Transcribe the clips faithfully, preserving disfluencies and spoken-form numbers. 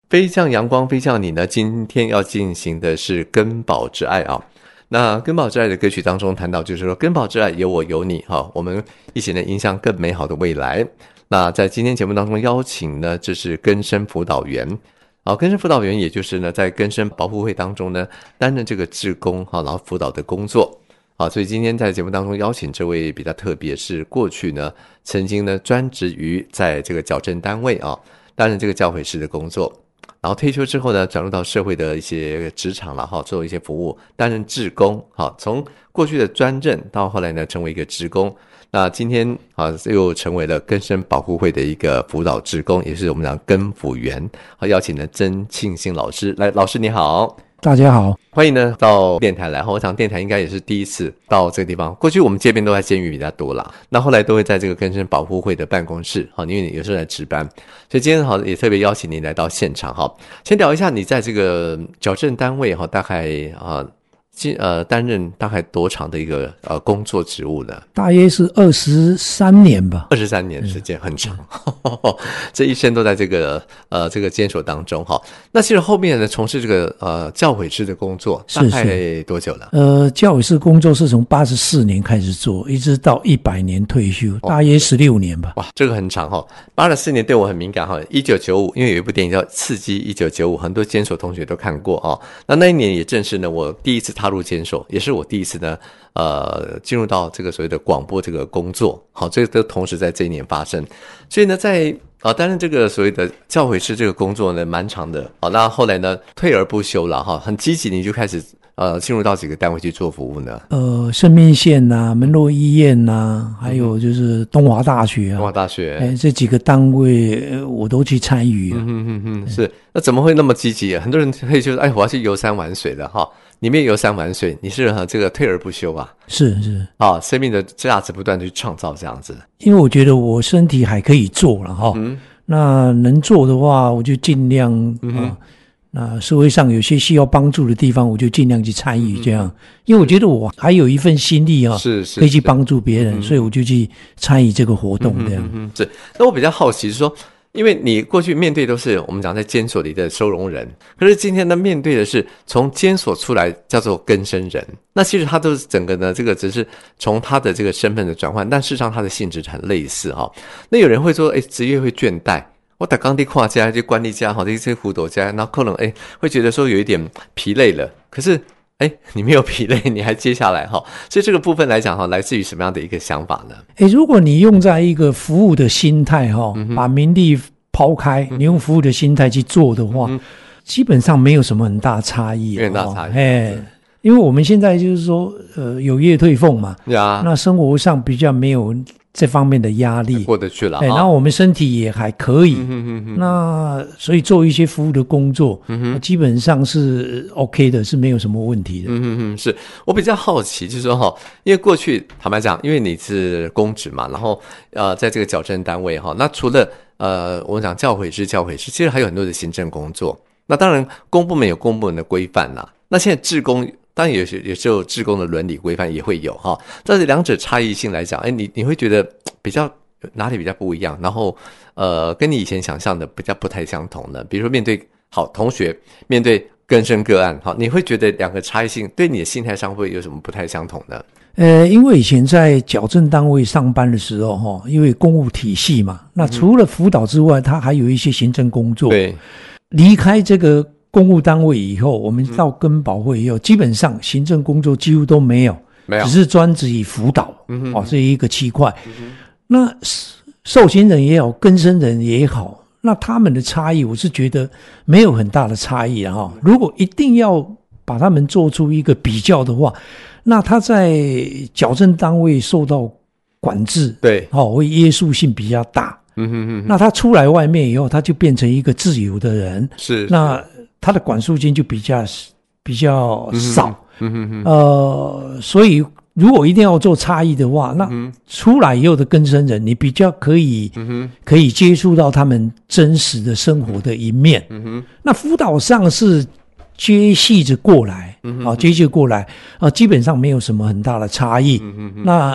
飞向阳光飞向你呢，今天要进行的是根宝之爱啊。那根宝之爱的歌曲当中谈到就是说，根宝之爱有我有你哈，我们一起呢迎向更美好的未来。那在今天节目当中邀请呢，这是根生辅导员。好，根生辅导员也就是呢在根生保护会当中呢担任这个志工哈，然后辅导的工作。好，所以今天在节目当中邀请这位比较特别，是过去呢曾经呢专职于在这个矫正单位啊担任这个教诲师的工作。然后退休之后呢，转入到社会的一些职场了哈，做一些服务，担任志工。好，从过去的专任到后来呢，成为一个志工。那今天啊，又成为了根生保护会的一个辅导志工，也是我们讲根辅员。好，邀请了曾庆兴老师来，老师你好。 大家好， 欢迎呢到电台来。我想电台应该也是第一次到这个地方，过去我们这边都在监狱比较多啦，那后来都会在这个根生保护会的办公室，好，因为你有时候来值班，所以今天好也特别邀请你来到现场。好，先聊一下你在这个矫正单位哈，大概啊呃担任大概多长的一个呃工作职务呢？ 大约是二十三年吧。 二十三年时间很长，这一生都在这个呃这个监所当中哈。那其实后面呢，从事这个呃教诲师的工作，大概多久了？ 呃，教诲师工作是从八十四年开始做，一直到一百年退休，大约十六年吧。 哇，这个很长哈，八十四年对我很敏感哈。一九九五，因为有一部电影叫《刺激一九九五》，很多监所同学都看过啊。那那一年也正是呢，我第一次踏入监所，也是我第一次呢，呃，进入到这个所谓的广播这个工作。好，这个都同时在这一年发生。所以呢，在啊担任这个所谓的教诲师这个工作呢，蛮长的。好，那后来呢，退而不休了哈，很积极，你就开始呃进入到几个单位去做服务呢？ 呃，生命线呐、啊、门诺医院呐、啊，还有就是东华大学啊， 东华大学， 哎，这几个单位我都去参与、啊。 嗯嗯嗯嗯，是。那怎么会那么积极啊？很多人可以就是哎，我要去游山玩水的哈。里面游山玩水，你是这个退而不休啊？ 是是啊，生命的价值不断的去创造这样子。 因为我觉得我身体还可以做了哈、嗯，那能做的话，我就尽量、嗯、啊。那社会上有些需要帮助的地方，我就尽量去参与这样、嗯。因为我觉得我还有一份心力啊， 是是可以去帮助别人、 嗯， 所以我就去参与这个活动这样。 嗯嗯，是。那我比较好奇是说，因为你过去面对都是我们讲在监所里的收容人，可是今天呢面对的是从监所出来叫做更生人，那其实他都是整个呢这个只是从他的这个身份的转换，但事实上他的性质很类似哈。那有人会说，哎，职业会倦怠，我打刚地跨家就管理家哈，这些辅导家，然后可能哎会觉得说有一点疲累了，可是哎，你没有疲累，你还接下来哈，所以这个部分来讲哈，来自于什么样的一个想法呢？ 哎，如果你用在一个服务的心态哈、嗯，把名利抛开、嗯，你用服务的心态去做的话，嗯、基本上没有什么很大差异， 没有很大差异。 哎，因为我们现在就是说，呃，有业退俸嘛， 呀， 那生活上比较没有这方面的压力， 过得去了。 哎，然后我们身体也还可以， 嗯哼哼， 那所以做一些服务的工作，嗯、基本上是 OK 的，是没有什么问题的。 嗯哼哼，是我比较好奇，就是说哈，因为过去坦白讲，因为你是公职嘛，然后呃，在这个矫正单位哈，那除了呃，我们讲教诲师、教诲师，其实还有很多的行政工作。那当然，公部门有公部门的规范啦。那现在志工当然有些有时候志工的伦理规范也会有哈，但是两者差异性来讲，哎，你你会觉得比较哪里比较不一样？然后呃，跟你以前想象的比较不太相同的，比如说面对好同学，面对更生个案，好，你会觉得两个差异性对你的心态上会有什么不太相同的？ 呃，因为以前在矫正单位上班的时候哈，因为公务体系嘛，那除了辅导之外，他还有一些行政工作。 对， 离开这个公务单位以后，我们到根保会以后，基本上行政工作几乎都没有， 没有， 只是专职以辅导， 嗯哦，这一个区块。嗯、那受刑人也好，更生人也好，那他们的差异，我是觉得没有很大的差异啊。哈，如果一定要把他们做出一个比较的话，那他在矫正单位受到管制， 对， 哦，会约束性比较大。 嗯哼哼， 那他出来外面以后，他就变成一个自由的人， 是， 那他的管束金就比较比较少， 嗯哼哼， 呃，所以如果一定要做差异的话，那出来以后的更生人，你比较可以，嗯哼，可以接触到他们真实的生活的一面，嗯哼，那辅导上是接续着过来，嗯、啊，接续过来，啊，基本上没有什么很大的差异，嗯哼哼，那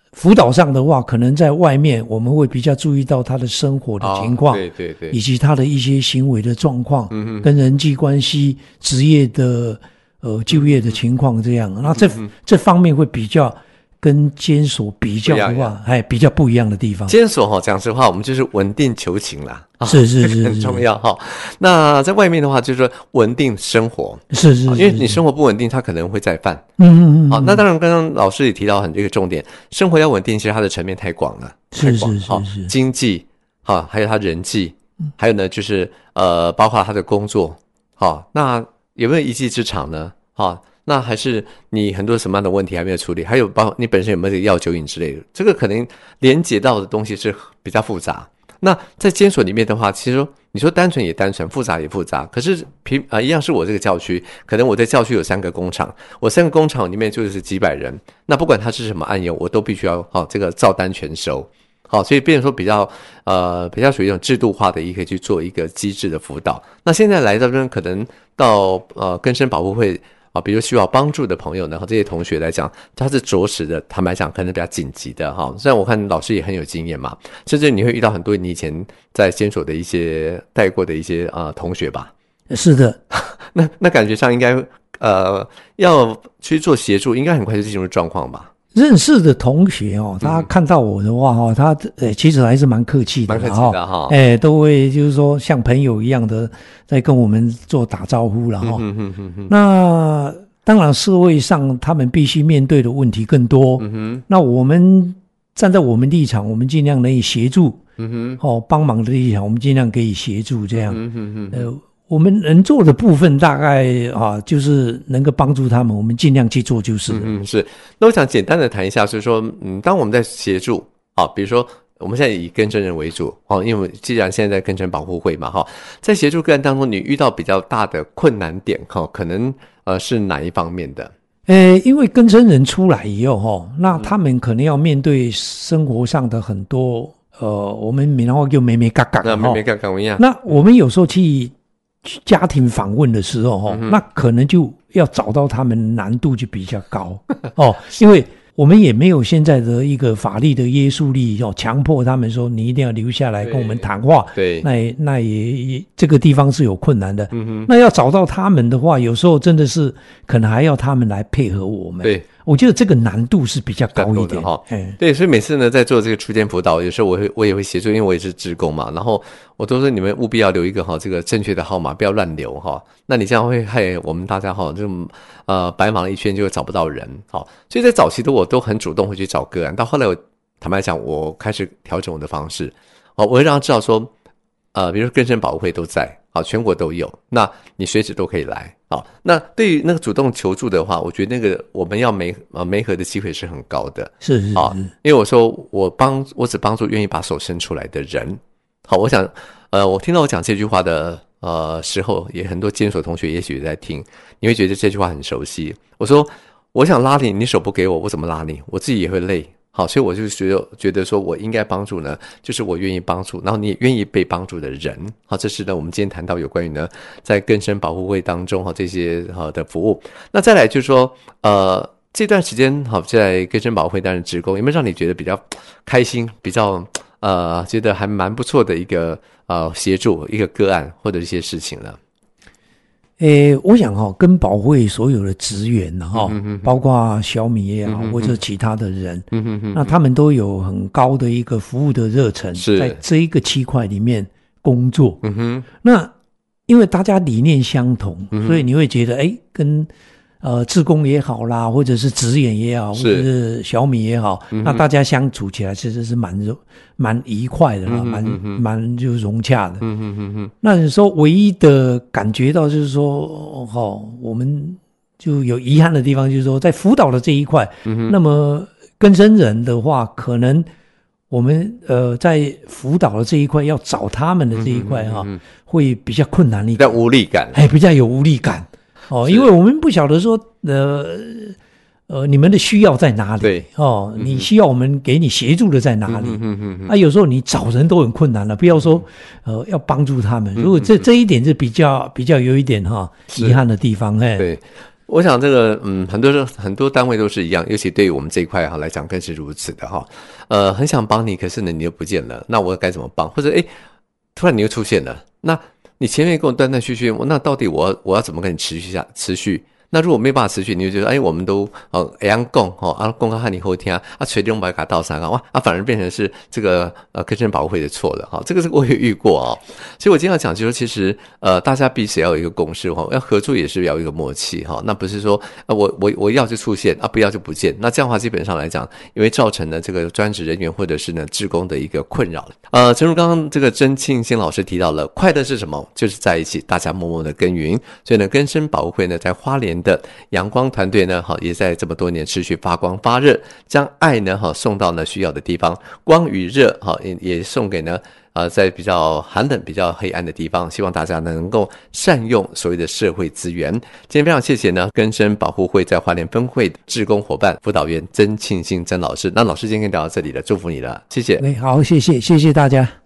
辅导上的话，可能在外面我们会比较注意到他的生活的情况， 哦、对对对， 以及他的一些行为的状况， 嗯、 跟人际关系、职业的呃就业的情况这样。那、嗯、这、嗯、这方面会比较跟监所比较的话，哎，比较不一样的地方。 监所哈，讲实话，我们就是稳定求情啦， 是是 是, 是， 很重要哈。那在外面的话，就是说稳定生活， 是 是, 是, 是， 因为你生活不稳定，他可能会再犯。 嗯嗯嗯。 好，那当然，刚刚老师也提到很这个重点，生活要稳定，其实它的层面太广了， 是是是是， 经济哈，还有他人际，还有呢就是呃，包括他的工作，好，那有没有一技之长呢？好。那还是你很多什么样的问题还没有处理，还有包括你本身有没有这个药酒瘾之类的，这个可能连接到的东西是比较复杂。那在监所里面的话，其实说你说单纯也单纯，复杂也复杂，可是平啊、呃、一样是我这个教区，可能我在教区有三个工厂，我三个工厂里面就是几百人，那不管他是什么案由，我都必须要好、哦、这个照单全收。好，所以变成说比较呃比较属于一种制度化的，也可以去做一个机制的辅导。那现在来到这边，可能到呃更生保护会。啊，比如需要帮助的朋友呢，和这些同学来讲，他是着实的，坦白讲，可能比较紧急的哈。虽然我看老师也很有经验嘛，甚至你会遇到很多你以前在监所的一些带过的一些啊、呃、同学吧。 是的， 那那感觉上应该呃要去做协助，应该很快就进入状况吧。 认识的同学哦，他看到我的话哈、哦，他呃其实还是蛮客气的， 蛮客气的哈， 哎，都会就是说像朋友一样的在跟我们做打招呼了哈、哦嗯哼哼哼。 那当然社会上他们必须面对的问题更多， 嗯哼。 那我们站在我们立场，我们尽量能以协助， 嗯哼， 哦，帮忙的立场，我们尽量可以协助这样， 嗯哼哼哼呃。我们能做的部分大概啊，就是能够帮助他们，我们尽量去做就是了。 嗯，是。那我想简单的谈一下，就是说，嗯，当我们在协助啊，比如说我们现在以更生人为主哦，因为既然现在在更生保护会嘛哈，在协助个案当中，你遇到比较大的困难点哈，可能呃是哪一方面的？ 呃，因为更生人出来以后哈，那他们可能要面对生活上的很多呃，我们闽南话叫眉眉角角， 那眉眉角角一样。 那我们有时候去家庭访问的时候、嗯、那可能就要找到他们难度就比较高哦，因为我们也没有现在的一个法律的约束力哦，强迫他们说你一定要留下来跟我们谈话。 对， 那也那也也这个地方是有困难的。 嗯哼， 那要找到他们的话，有时候真的是可能还要他们来配合我们。 对。 我觉得这个难度是比较高一点哈，对，所以每次呢在做这个初见辅导，有时候我会我也会协助，因为我也是志工嘛，然后我都说你们务必要留一个哈这个正确的号码，不要乱留哈，那你这样会害我们大家哈这种呃白忙了一圈就找不到人，好，所以在早期的我都很主动会去找个案，到后来我坦白讲，我开始调整我的方式，哦，我会让他知道说，呃，比如说更生保护会都在。好，全国都有，那你随时都可以来。好，那对于那个主动求助的话，我觉得那个我们要媒呃媒合的机会是很高的。 是是是， 好，因为我说我帮我只帮助愿意把手伸出来的人。好，我想呃，我听到我讲这句话的呃时候，也很多监所同学也许也在听，你会觉得这句话很熟悉。我说我想拉你，你手不给我，我怎么拉你？我自己也会累。好，所以我就觉得觉得说我应该帮助呢，就是我愿意帮助，然后你也愿意被帮助的人。好，这是呢我们今天谈到有关于呢在更生保护会当中哈这些好的服务。那再来就是说呃这段时间好在更生保护会担任志工，有没有让你觉得比较开心，比较呃觉得还蛮不错的一个呃协助一个个案或者一些事情呢？ 诶，我想哈、哦，跟保会所有的职员哈、哦嗯， 包括小米也好、 嗯， 或者其他的人， 嗯哼哼， 那他们都有很高的一个服务的热忱，在这一个区块里面工作。 嗯哼， 那因为大家理念相同， 嗯、 所以你会觉得，诶，跟呃志工也好啦，或者是职员也好，或者是小米也好， 嗯、 那大家相处起来其实是蛮蛮愉快的啦，蛮蛮就融洽的。 嗯哼哼哼。 那你说唯一的感觉到就是说，哦，我们就有遗憾的地方，就是说在辅导的这一块， 嗯、 那么更生人的话，可能我们呃在辅导的这一块要找他们的这一块哈、哦嗯，会比较困难一点， 比较无力感， 哎，比较有无力感。哦，因为我们不晓得说，呃呃，你们的需要在哪里？ 对， 哦，你需要我们给你协助的在哪里？ 嗯嗯嗯啊，有时候你找人都很困难了，不要说呃要帮助他们。如果这这一点是比较比较有一点哈遗憾的地方，哎， 对。 我想这个嗯，很多很多单位都是一样，尤其对于我们这一块哈来讲更是如此的哈。呃，很想帮你，可是呢你又不见了，那我该怎么帮？或者哎，突然你又出现了，那你前面跟我断断续续，那到底我要我要怎么跟你持续下持续？那如果没办法持续，你就觉得哎，我们都哦这样讲哦，啊讲到和你好听啊，垂中把它倒三杠哇啊，反而变成是这个呃根生保护会的错了哈、哦，这个是我也遇过哦。所以我经常讲，就是其实呃大家彼此要有一个共识哈、哦，要合作也是要有一个默契哈、哦。那不是说啊我我我要就出现啊，不要就不见。那这样的话基本上来讲，因为造成了这个专职人员或者是呢志工的一个困扰。呃，正如刚刚这个曾庆新老师提到了，快乐是什么？就是在一起，大家默默的耕耘。所以呢，根生保护会呢在花莲的阳光团队呢，好也在这么多年持续发光发热，将爱呢，好送到呢需要的地方，光与热，好也也送给呢，呃，在比较寒冷、比较黑暗的地方，希望大家能够善用所谓的社会资源。今天非常谢谢呢，根生保护会在花莲分会志工伙伴辅导员曾庆新曾老师。那老师今天跟你聊到这里了，祝福你了，谢谢。 好，谢谢，谢谢大家。